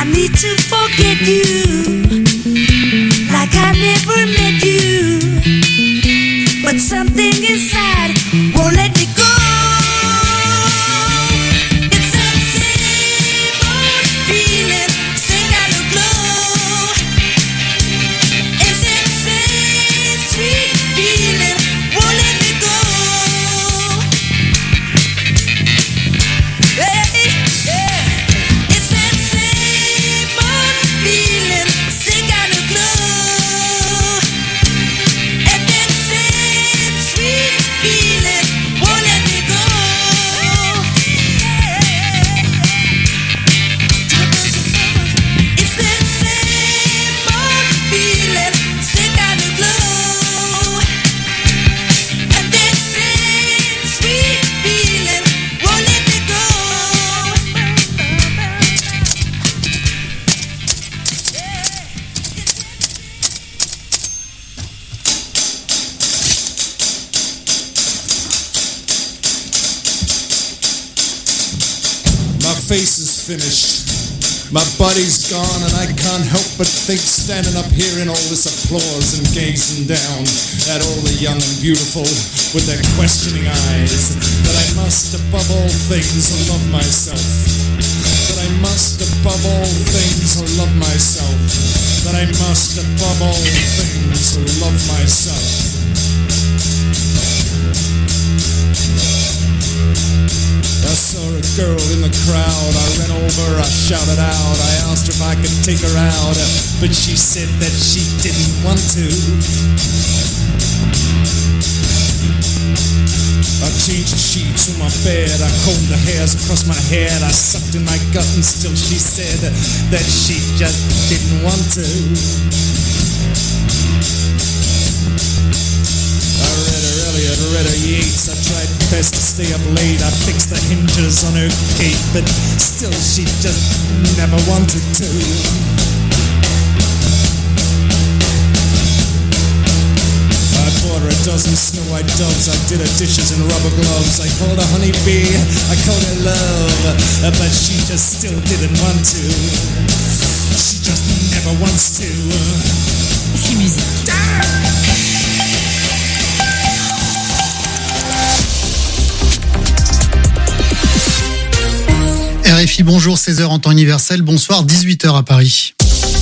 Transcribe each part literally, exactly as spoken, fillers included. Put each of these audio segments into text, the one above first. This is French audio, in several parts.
I need to forget you, like I never met you. But something inside won't let me go. It's that same old feeling, same kind of glow. It's that same sweet feeling, won't let me go. Hey, yeah. It's that same old feeling, same kind of glow. And that same sweet feeling won't let me go. It's that same old feeling, same kind of glow. And that same sweet feeling won't let me go. My face is finished. My body's gone and I can't help but think, standing up here in all this applause and gazing down at all the young and beautiful with their questioning eyes, that I must above all things love myself. That I must above all things love myself. That I must above all things love myself. I saw a girl in the crowd, I ran over, I shouted out, I asked her if I could take her out, but she said that she didn't want to. I changed the sheets on my bed, I combed the hairs across my head, I sucked in my gut and still she said that she just didn't want to. I read her Elliot, read her Yeats, I tried best to stay up late, I fixed the hinges on her gate, but still she just never wanted to. I bought her a dozen Snow White doves, I did her dishes in rubber gloves, I called her honeybee, I called her love, but she just still didn't want to. She just never wants to. C'est musique. R F I, bonjour, seize heures en temps universel, bonsoir, dix-huit heures à Paris.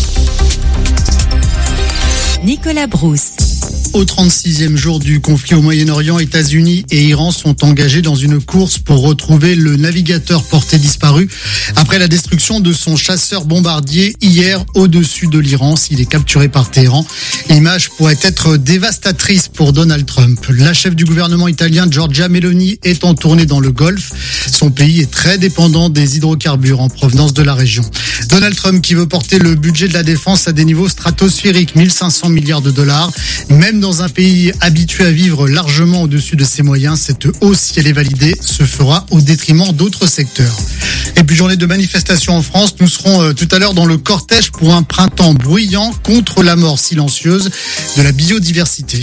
Nicolas Brousse. Au trente-sixième jour du conflit au Moyen-Orient, États-Unis et Iran sont engagés dans une course pour retrouver le navigateur porté disparu après la destruction de son chasseur bombardier hier au-dessus de l'Iran. S'il est capturé par Téhéran, l'image pourrait être dévastatrice pour Donald Trump. La chef du gouvernement italien, Giorgia Meloni, est en tournée dans le Golfe. Son pays est très dépendant des hydrocarbures en provenance de la région. Donald Trump qui veut porter le budget de la défense à des niveaux stratosphériques, mille cinq cents milliards de dollars. Même dans un pays habitué à vivre largement au-dessus de ses moyens, cette hausse, si elle est validée, se fera au détriment d'autres secteurs. Et puis journée de manifestation en France, nous serons euh, tout à l'heure dans le cortège pour un printemps bruyant contre la mort silencieuse de la biodiversité.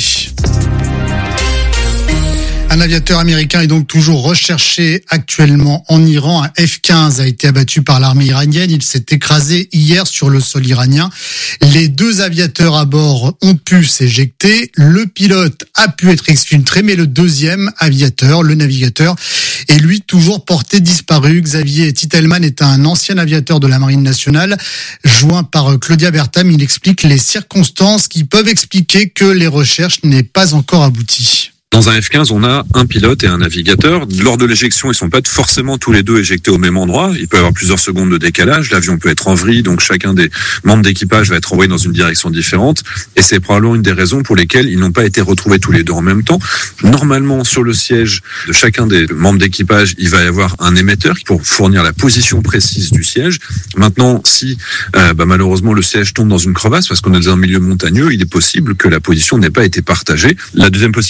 Un aviateur américain est donc toujours recherché actuellement en Iran. Un F quinze a été abattu par l'armée iranienne. Il s'est écrasé hier sur le sol iranien. Les deux aviateurs à bord ont pu s'éjecter. Le pilote a pu être exfiltré, mais le deuxième aviateur, le navigateur, est lui toujours porté disparu. Xavier Titelman est un ancien aviateur de la Marine nationale. Joint par Claudia Bertham, il explique les circonstances qui peuvent expliquer que les recherches n'aient pas encore abouti. Dans un F quinze, on a un pilote et un navigateur. Lors de l'éjection, ils sont pas forcément tous les deux éjectés au même endroit. Il peut y avoir plusieurs secondes de décalage. L'avion peut être en vrille, donc chacun des membres d'équipage va être envoyé dans une direction différente. Et c'est probablement une des raisons pour lesquelles ils n'ont pas été retrouvés tous les deux en même temps. Normalement, sur le siège de chacun des membres d'équipage, il va y avoir un émetteur pour fournir la position précise du siège. Maintenant, si euh, bah, malheureusement le siège tombe dans une crevasse, parce qu'on est dans un milieu montagneux, il est possible que la position n'ait pas été partagée. La deuxième possibilité pour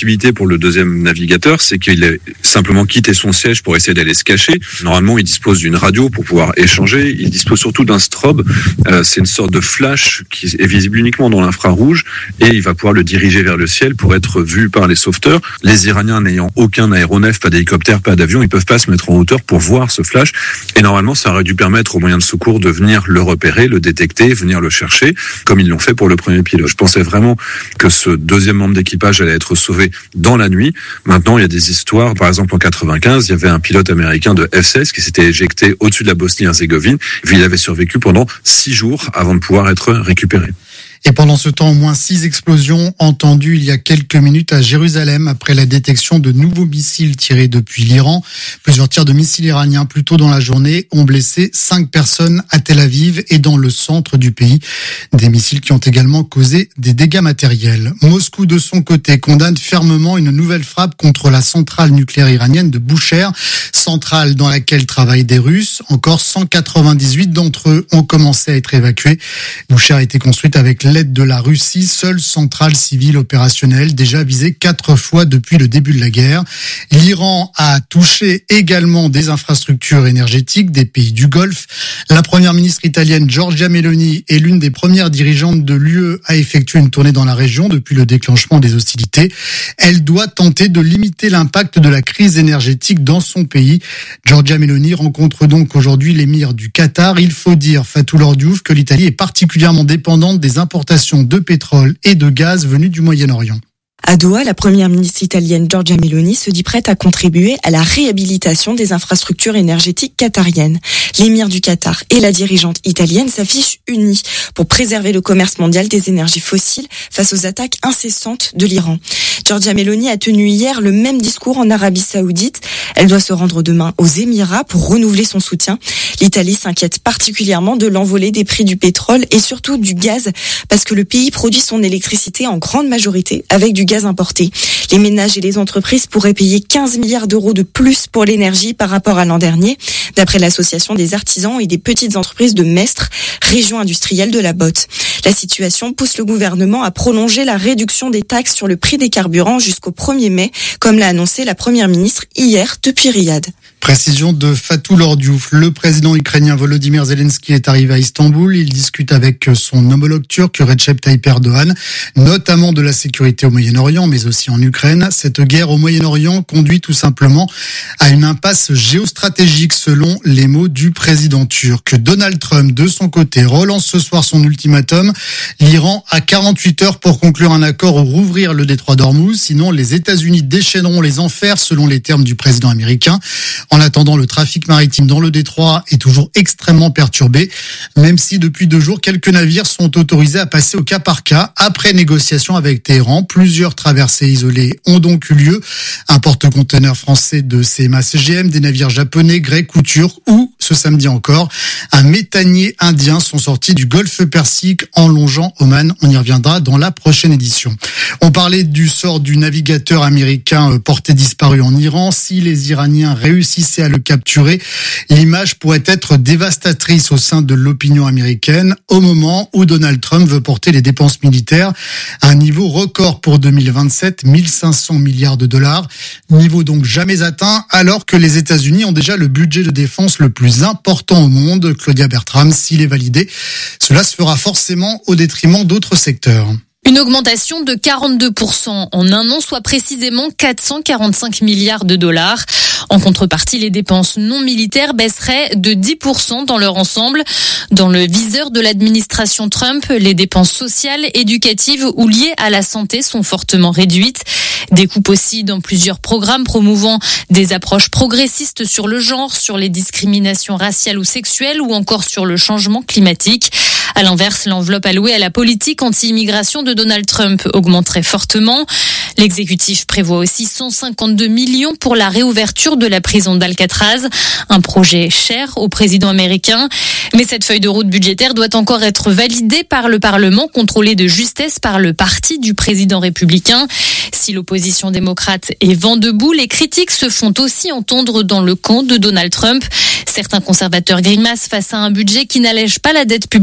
le deuxième navigateur, c'est qu'il a simplement quitté son siège pour essayer d'aller se cacher. Normalement, il dispose d'une radio pour pouvoir échanger. Il dispose surtout d'un strobe. Euh, c'est une sorte de flash qui est visible uniquement dans l'infrarouge et il va pouvoir le diriger vers le ciel pour être vu par les sauveteurs. Les Iraniens n'ayant aucun aéronef, pas d'hélicoptère, pas d'avion, ils peuvent pas se mettre en hauteur pour voir ce flash. Et normalement, ça aurait dû permettre aux moyens de secours de venir le repérer, le détecter, venir le chercher, comme ils l'ont fait pour le premier pilote. Je pensais vraiment que ce deuxième membre d'équipage allait être sauvé dans la nuit. Maintenant, il y a des histoires. Par exemple, en quatre-vingt-quinze, il y avait un pilote américain de F seize qui s'était éjecté au-dessus de la Bosnie-Herzégovine. Il avait survécu pendant six jours avant de pouvoir être récupéré. Et pendant ce temps, au moins six explosions entendues il y a quelques minutes à Jérusalem après la détection de nouveaux missiles tirés depuis l'Iran. Plusieurs tirs de missiles iraniens plus tôt dans la journée ont blessé cinq personnes à Tel Aviv et dans le centre du pays. Des missiles qui ont également causé des dégâts matériels. Moscou, de son côté, condamne fermement une nouvelle frappe contre la centrale nucléaire iranienne de Boucher, centrale dans laquelle travaillent des Russes. Encore cent quatre-vingt-dix-huit d'entre eux ont commencé à être évacués. Boucher a été construite avec l'aide de la Russie, seule centrale civile opérationnelle, déjà visée quatre fois depuis le début de la guerre. L'Iran a touché également des infrastructures énergétiques des pays du Golfe. La première ministre italienne Giorgia Meloni est l'une des premières dirigeantes de l'U E à effectuer une tournée dans la région depuis le déclenchement des hostilités. Elle doit tenter de limiter l'impact de la crise énergétique dans son pays. Giorgia Meloni rencontre donc aujourd'hui l'émir du Qatar. Il faut dire, Fatou Diouf, que l'Italie est particulièrement dépendante des importations de pétrole et de gaz venus du Moyen-Orient. À Doha, la première ministre italienne Giorgia Meloni se dit prête à contribuer à la réhabilitation des infrastructures énergétiques qatariennes. L'émir du Qatar et la dirigeante italienne s'affichent unis pour préserver le commerce mondial des énergies fossiles face aux attaques incessantes de l'Iran. Giorgia Meloni a tenu hier le même discours en Arabie Saoudite. Elle doit se rendre demain aux Émirats pour renouveler son soutien. L'Italie s'inquiète particulièrement de l'envolée des prix du pétrole et surtout du gaz parce que le pays produit son électricité en grande majorité avec du gaz importé. Les ménages et les entreprises pourraient payer quinze milliards d'euros de plus pour l'énergie par rapport à l'an dernier, d'après l'association des artisans et des petites entreprises de Mestre, région industrielle de la Botte. La situation pousse le gouvernement à prolonger la réduction des taxes sur le prix des carburants jusqu'au premier mai, comme l'a annoncé la première ministre hier depuis Riyad. Précision de Fatou Diouf. Le président ukrainien Volodymyr Zelensky est arrivé à Istanbul. Il discute avec son homologue turc Recep Tayyip Erdogan, notamment de la sécurité au Moyen-Orient, mais aussi en Ukraine. Cette guerre au Moyen-Orient conduit tout simplement à une impasse géostratégique, selon les mots du président turc. Donald Trump, de son côté, relance ce soir son ultimatum. L'Iran a quarante-huit heures pour conclure un accord ou rouvrir le détroit d'Ormuz. Sinon, les États-Unis déchaîneront les enfers, selon les termes du président américain. En attendant, le trafic maritime dans le détroit est toujours extrêmement perturbé, même si depuis deux jours, quelques navires sont autorisés à passer au cas par cas. Après négociation avec Téhéran, plusieurs traversées isolées ont donc eu lieu. Un porte-conteneurs français de C M A C G M, des navires japonais, grecs ou turcs, ou, ce samedi encore, un méthanier indien sont sortis du golfe Persique en longeant Oman. On y reviendra dans la prochaine édition. On parlait du sort du navigateur américain porté disparu en Iran. Si les Iraniens réussissent à le capturer, l'image pourrait être dévastatrice au sein de l'opinion américaine au moment où Donald Trump veut porter les dépenses militaires à un niveau record pour deux mille vingt-sept, mille cinq cents milliards de dollars. Niveau donc jamais atteint alors que les États-Unis ont déjà le budget de défense le plus important au monde. Claudia Bertram, s'il est validé, cela se fera forcément au détriment d'autres secteurs. Une augmentation de quarante-deux pour cent en un an, soit précisément quatre cent quarante-cinq milliards de dollars. En contrepartie, les dépenses non militaires baisseraient de dix pour cent dans leur ensemble. Dans le viseur de l'administration Trump, les dépenses sociales, éducatives ou liées à la santé sont fortement réduites. Des coupes aussi dans plusieurs programmes promouvant des approches progressistes sur le genre, sur les discriminations raciales ou sexuelles ou encore sur le changement climatique. À l'inverse, l'enveloppe allouée à la politique anti-immigration de Donald Trump augmenterait fortement. L'exécutif prévoit aussi cent cinquante-deux millions pour la réouverture de la prison d'Alcatraz, un projet cher au président américain. Mais cette feuille de route budgétaire doit encore être validée par le Parlement, contrôlée de justesse par le parti du président républicain. Si l'opposition démocrate est vent debout, les critiques se font aussi entendre dans le camp de Donald Trump. Certains conservateurs grimacent face à un budget qui n'allège pas la dette publique américaine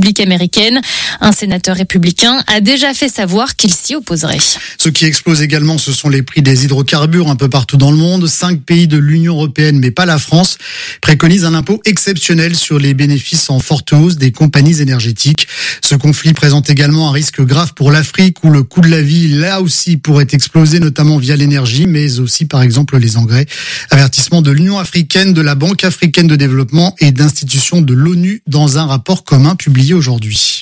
américaine. Un sénateur républicain a déjà fait savoir qu'il s'y opposerait. Ce qui explose également, ce sont les prix des hydrocarbures un peu partout dans le monde. Cinq pays de l'Union européenne, mais pas la France, préconisent un impôt exceptionnel sur les bénéfices en forte hausse des compagnies énergétiques. Ce conflit présente également un risque grave pour l'Afrique, où le coût de la vie, là aussi, pourrait exploser, notamment via l'énergie, mais aussi, par exemple, les engrais. Avertissement de l'Union africaine, de la Banque africaine de développement et d'institutions de l'ONU dans un rapport commun publié aujourd'hui.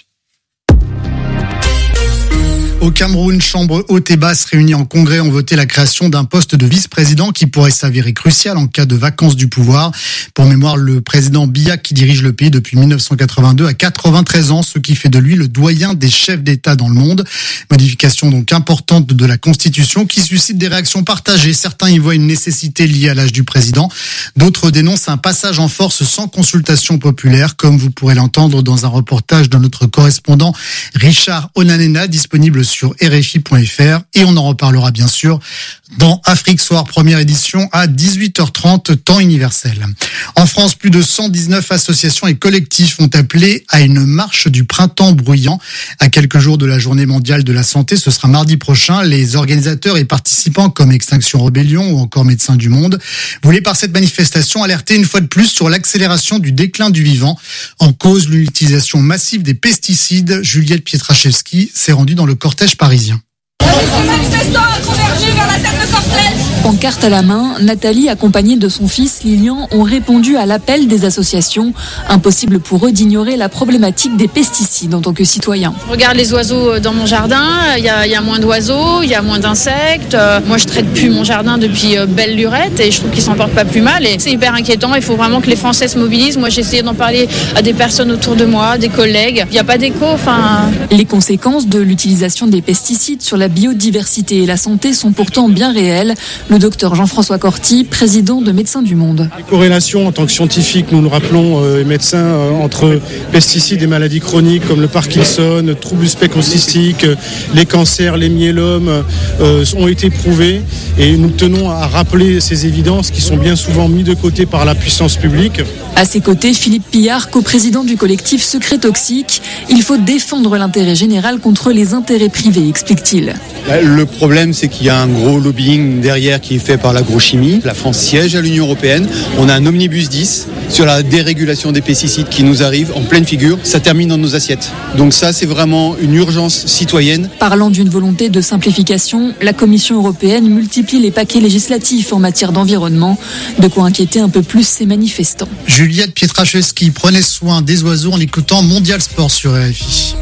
Au Cameroun, chambre haute et basse réunies en congrès ont voté la création d'un poste de vice-président qui pourrait s'avérer crucial en cas de vacance du pouvoir. Pour mémoire, le président Biya, qui dirige le pays depuis dix-neuf cent quatre-vingt-deux, a quatre-vingt-treize ans, ce qui fait de lui le doyen des chefs d'État dans le monde. Modification donc importante de la Constitution qui suscite des réactions partagées. Certains y voient une nécessité liée à l'âge du président. D'autres dénoncent un passage en force sans consultation populaire, comme vous pourrez l'entendre dans un reportage de notre correspondant Richard Onanena, disponible sur sur R F I point F R, et on en reparlera bien sûr dans Afrique Soir, première édition à dix-huit heures trente, temps universel. En France, plus de cent dix-neuf associations et collectifs ont appelé à une marche du printemps bruyant. À quelques jours de la journée mondiale de la santé, ce sera mardi prochain. Les organisateurs et participants comme Extinction Rebellion ou encore Médecins du Monde voulaient par cette manifestation alerter une fois de plus sur l'accélération du déclin du vivant. En cause, l'utilisation massive des pesticides. Juliette Pietraszewski s'est rendue dans le cortège parisien. Les manifestants ont convergé vers la salle de cortège. Pancarte à la main, Nathalie, accompagnée de son fils Lilian, ont répondu à l'appel des associations. Impossible pour eux d'ignorer la problématique des pesticides en tant que citoyens. Je regarde les oiseaux dans mon jardin, il y a, y a moins d'oiseaux, il y a moins d'insectes. Moi, je traite plus mon jardin depuis belle lurette et je trouve qu'ils s'en portent pas plus mal. Et c'est hyper inquiétant, il faut vraiment que les Français se mobilisent. Moi, j'ai essayé d'en parler à des personnes autour de moi, des collègues. Il n'y a pas d'écho, enfin... Les conséquences de l'utilisation des pesticides sur la biodiversité et la santé sont pourtant bien réelles. Le docteur Jean-François Corti, président de Médecins du Monde. Les corrélations en tant que scientifiques, nous le rappelons, euh, médecins, euh, entre pesticides et maladies chroniques comme le Parkinson, troubles spécrocystiques, euh, les cancers, les myélomes, euh, ont été prouvés. Et nous tenons à rappeler ces évidences qui sont bien souvent mises de côté par la puissance publique. À ses côtés, Philippe Pillard, coprésident du collectif Secret Toxique. Il faut défendre l'intérêt général contre les intérêts privés, explique-t-il. Le problème, c'est qu'il y a un gros lobbying derrière qui est fait par l'agrochimie. La France siège à l'Union européenne. On a un omnibus dix sur la dérégulation des pesticides qui nous arrive en pleine figure. Ça termine dans nos assiettes. Donc ça, c'est vraiment une urgence citoyenne. Parlant d'une volonté de simplification, la Commission européenne multiplie les paquets législatifs en matière d'environnement. De quoi inquiéter un peu plus ces manifestants. Juliette Pietraszewski, prenez soin des oiseaux en écoutant Mondial Sport sur R F I.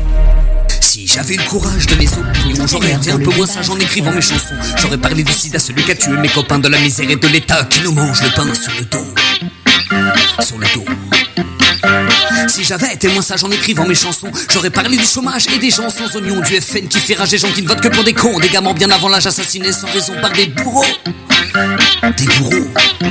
Si j'avais eu le courage de mes opinions, j'aurais été un peu moins sage en écrivant mes chansons. J'aurais parlé du sida, celui qui a tué mes copains, de la misère et de l'État qui nous mange le pain sur le dos. Sur le dos. Si j'avais été moins sage en écrivant mes chansons, j'aurais parlé du chômage et des gens sans oignons, du F N qui fait rager gens qui ne votent que pour des cons, des gamins bien avant l'âge assassinés sans raison par des bourreaux. Des bourreaux.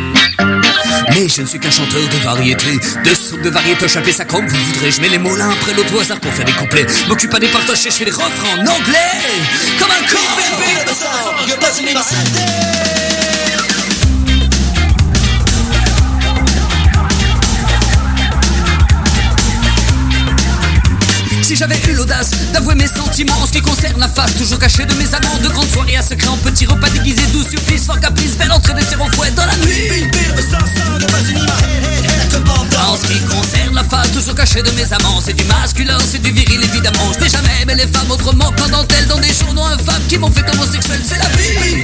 Mais je ne suis qu'un chanteur de variété, de soupe de variété, chapé ça comme vous voudrez. Je mets les mots l'un après l'autre au hasard pour faire des couplets. M'occupe pas des partages, je fais des refrains en anglais. Comme un con. Si j'avais eu l'audace d'avouer mes sentiments en ce qui concerne la face toujours cachée de mes amants, de grandes soirées à secret en petits repas déguisés, doux surprises, fort caprice, belle entrée de terre au fouet dans la nuit. En ce qui concerne la face toujours cachée de mes amants, c'est du masculin, c'est du viril évidemment. Je n'ai jamais aimé les femmes autrement qu'en dentelle dans des journaux infâmes qui m'ont fait homosexuel, c'est la vie.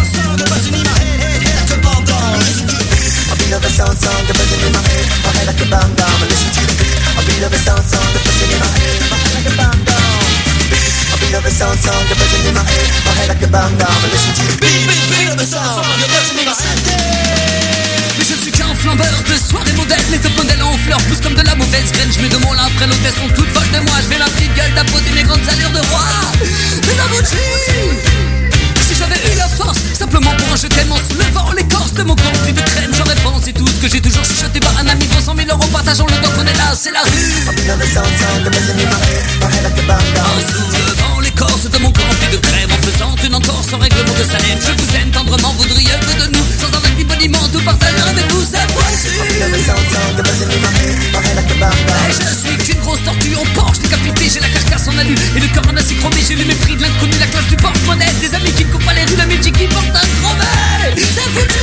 Mais je suis qu'un flambeur de soirée modèle, les top modèles en fleurs poussent comme de la mauvaise graine. Je mets de mon lin après l'hôtesse sont toutes folles de moi. Je fais la petite gueule d'apôter mes grandes allures de roi. Mais la si j'avais eu la force, simplement pour un jeu tellement soulevant l'écorce de mon corps rempli de crème, j'aurais pensé tout ce que j'ai toujours chuchoté par un ami pour cent mille euros, partageons le temps qu'on est là, c'est la rue. En soulevant l'écorce de mon corps rempli de crème, en faisant une entorse au règlement de Salem. Je vous aime tendrement, voudriez que de nous, sans un acte boniment, tout partager avec vous cette voiture. Et je suis qu'une grosse tortue, on penche les capitaines. alu et le cœur ramassé chromé. J'ai le mépris de l'inconnu, la classe du porte-monnaie. Des amis qui ne coupent pas les rues, la musique qui porte un brevet. C'est foutu.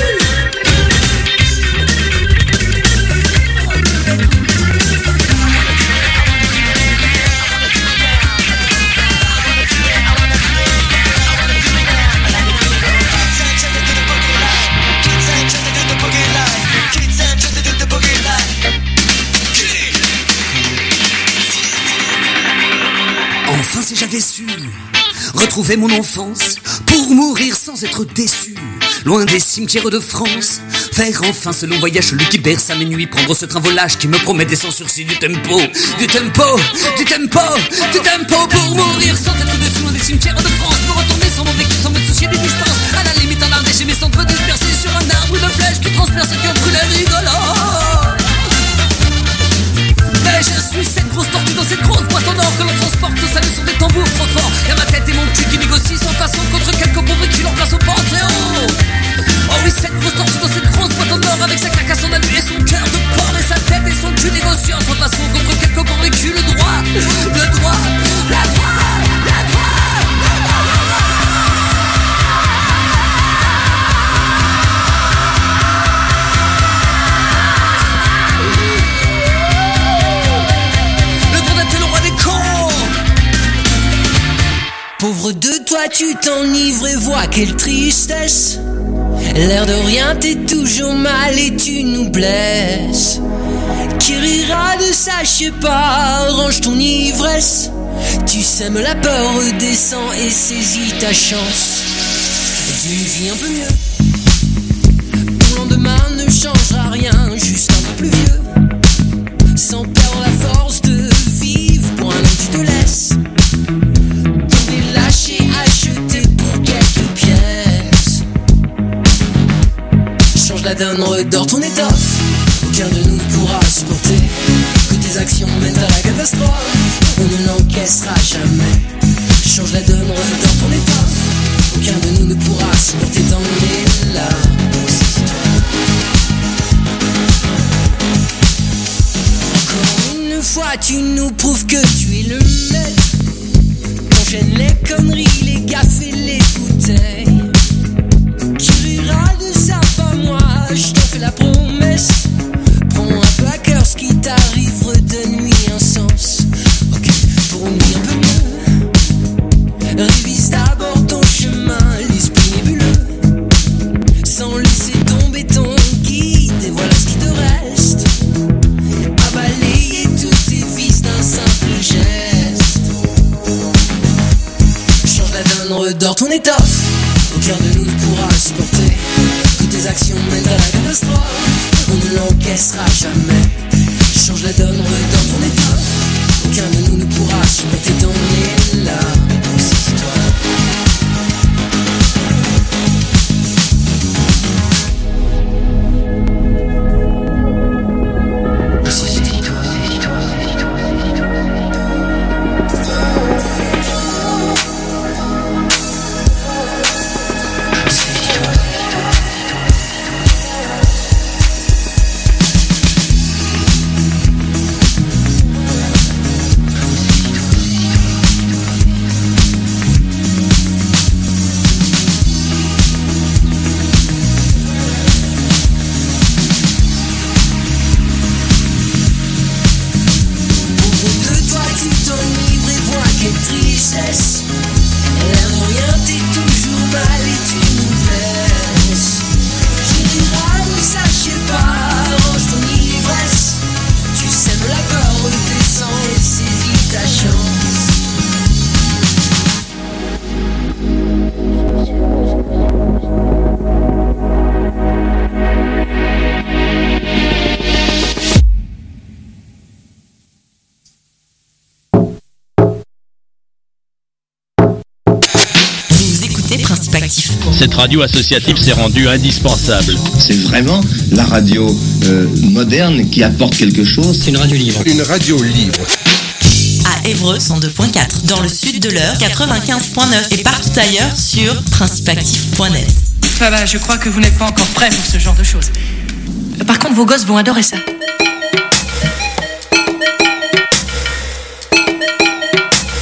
Enfin si j'avais su retrouver mon enfance pour mourir sans être déçu, loin des cimetières de France, faire enfin ce long voyage celui qui berce à mes nuits, prendre ce train volage qui me promet des sans sursis, du tempo, du tempo, du tempo, du tempo, pour mourir sans être déçu, loin des cimetières de France, pour retourner sans mon vécu, sans me soucier des distances, à la limite en ardé, j'ai mes cendres dispersées sur un arbre, une flèche qui transperce ce cœur brûlé rigolo. Mais je suis cette grosse tortue dans cette grosse boîte en or que l'on transporte au salut sur des tambours trop forts. Y'a ma tête et mon cul qui négocient sans façon contre quelques pauvres qui leur place au panthéon. Oh oui, cette grosse tortue dans cette grosse boîte en or avec sa carcasse en alu et son cœur de porc et sa tête et son cul négociant sans façon contre quelques pauvres qui le droit, le droit, la droit, la droit. Pauvre de toi, tu t'enivres et vois quelle tristesse. L'air de rien, t'es toujours mal et tu nous blesses. Qui rira de ça, je sais pas, range ton ivresse. Tu sèmes la peur, redescends et saisis ta chance. Tu vis un peu mieux. Ton lendemain ne changera rien, juste un peu plus vieux. Sans perdre la force de vivre, pour un homme tu te laisses. Acheté pour quelques pièces. Change la donne, redors ton étoffe. Aucun de nous ne pourra supporter que tes actions mènent à la catastrophe. On ne l'encaissera jamais. Change la donne, redors ton étoffe. Aucun de nous ne pourra supporter tant on est là. Encore une fois, tu nous prouves que tu es le maître. J'aime les conneries, les gaffes et les bouteilles. Qui rira de ça, pas moi, je t'en fais la promesse. Prends un peu à cœur ce qui t'arrive, redonne-lui un sens. Ok, pour une vie un peu mieux, révise d'abord ton chemin, l'esprit nébuleux. Sans laisser tomber ton guide, et voilà ce qui te reste. À balayer tous tes vices d'un simple geste. Redors ton étoffe. Aucun de nous ne pourra supporter que tes actions mènent à la catastrophe. On ne l'encaissera jamais. Change la donne, redors ton étoffe. Aucun de nous ne pourra supporter tant on est là. Saisis-toi. Cette radio associative s'est rendue indispensable. C'est vraiment la radio euh, moderne qui apporte quelque chose. C'est une radio libre. Une radio libre. À Évreux, cent deux point quatre. Dans le sud de l'Eure, quatre-vingt-quinze point neuf. Et partout ailleurs sur principe actif point net. Ah bah, je crois que vous n'êtes pas encore prêts pour ce genre de choses. Par contre, vos gosses vont adorer ça.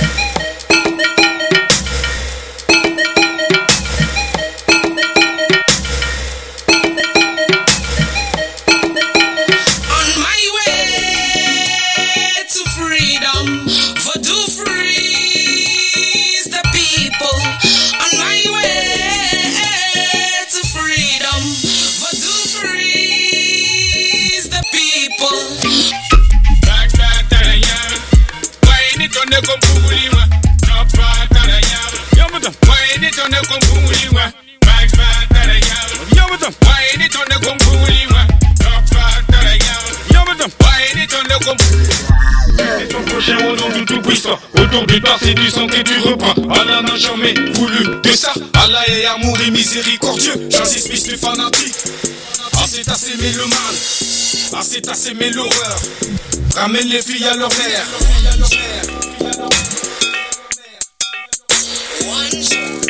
comme. Et ton prochain au nom du tout-puissant. Autour du bar, c'est du sang et du repas. Allah n'a jamais voulu de ça. Allah est amour et miséricordieux. J'insiste, Smith, le fanatique. Ah, c'est assez, mais le mal. Ah, c'est assez, mais l'horreur. Ramène les filles à leur mère. One shot.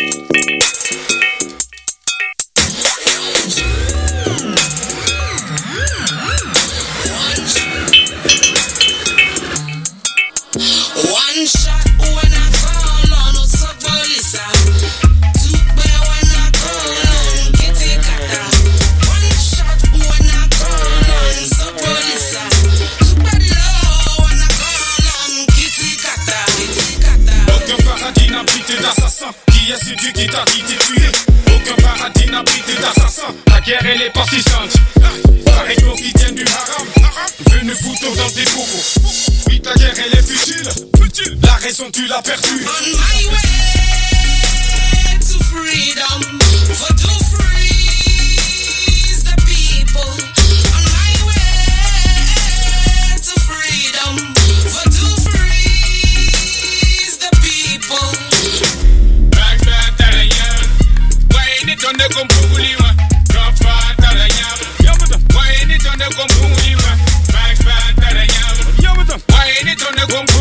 One shot when I call on no police. Two bear when I call on kitty kata. One shot when I call on so police. Two bear low when I call on kitty kata. Kitty kata. Aucun paradis n'habite d'assassins. Qui est celui qui t'a dit de tuer? Aucun paradis n'habite d'assassins. La guerre elle est persistante. Pareil qu'on qui tient du haram. Venu foutre dans tes bobos. Oui, ta guerre elle est futile. La raison tu l'as perdue. On my way to freedom, for to freeze the people. On my way to freedom, for to freeze the people. Back back to the young. Why ain't it on the company? Drop back to the young. Why ain't it on the company? Back back to the young. Why ain't it on the company?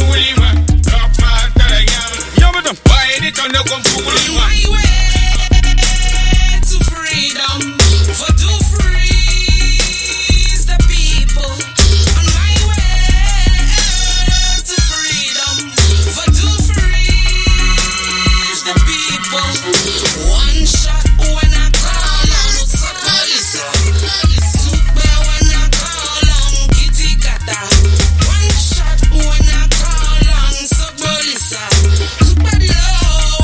On my way to freedom, for to freeze the people. On my way to freedom, for to freeze the people. One shot when I call on the police. Two bear when I call on kitty kata. One shot when I call on the police. Two bear low.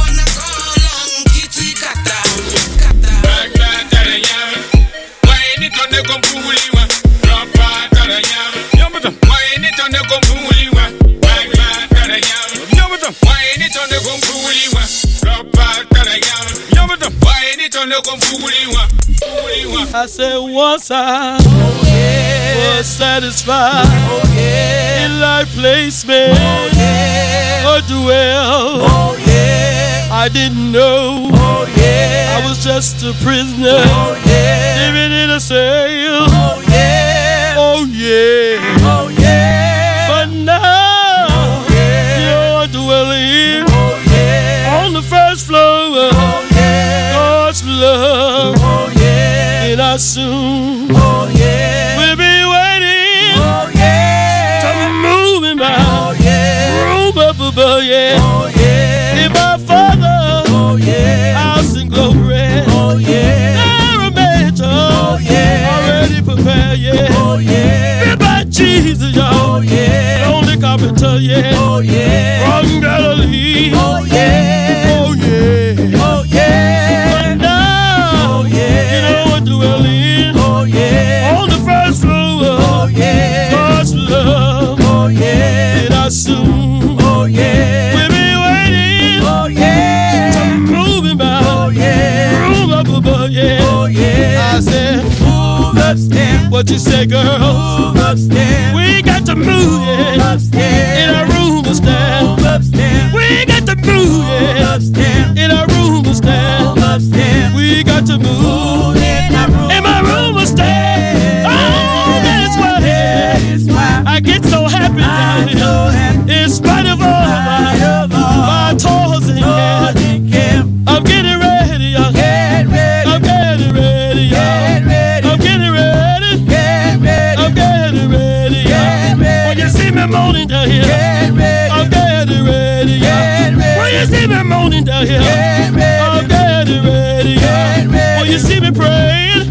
I said once I oh, yeah. was satisfied oh, yeah. in thy placement oh, yeah. or dwell oh, yeah. I didn't know oh, yeah. I was just a prisoner oh, yeah. living in a cell oh yeah oh yeah oh yeah but now oh, yeah. you're dwelling oh, yeah. on the first floor oh, yeah. God's love oh, yeah. and I soon oh, yeah. we'll be waiting oh, yeah. to move in my oh, yeah. room up above yeah oh, yeah. in my father oh, yeah. house and glory oh, yeah. there a mansion oh, yeah. already prepared yeah oh, yeah. built by Jesus y'all oh, yeah. only carpenter yeah oh, yeah. from Galilee oh, yeah. oh yeah oh, yeah. but now oh, yeah. you know what dwelling oh, yeah. on the first floor oh, yeah. God's love oh, yeah. and I soon oh, yeah. we'll be waiting oh, yeah. to move in my oh, yeah. room up above yeah oh, yeah. I said move upstairs what you say girl move upstairs we got to move yeah upstairs in our room upstairs move upstairs we got to move yeah upstairs in our room upstairs move upstairs we got to move in our room in my room upstairs oh that is why that is why I get so happy I'm so happy in spite of all my, my toils and cares I'm getting ready I'm getting ready I'm getting ready I'm getting ready I'm getting ready when you see me moaning down here I'm getting ready when you see me moaning down here I'm getting ready when you see me praying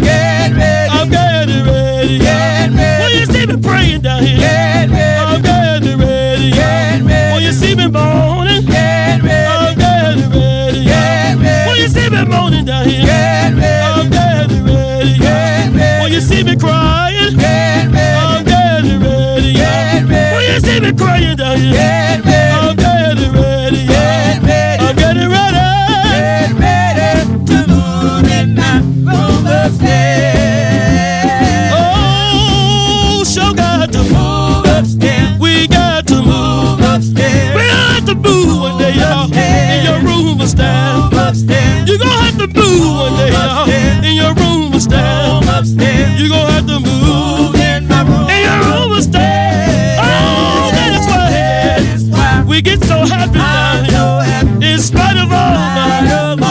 I'm getting ready when you see me praying down here I'm getting ready when you see me moaning I'm getting ready when you see me moaning down here I'm getting ready when you see me crying I'm getting ready when you see me crying down here I'm getting ready I'm getting ready to move in my room upstairs oh so got to move upstairs we get so happy now. In spite of all my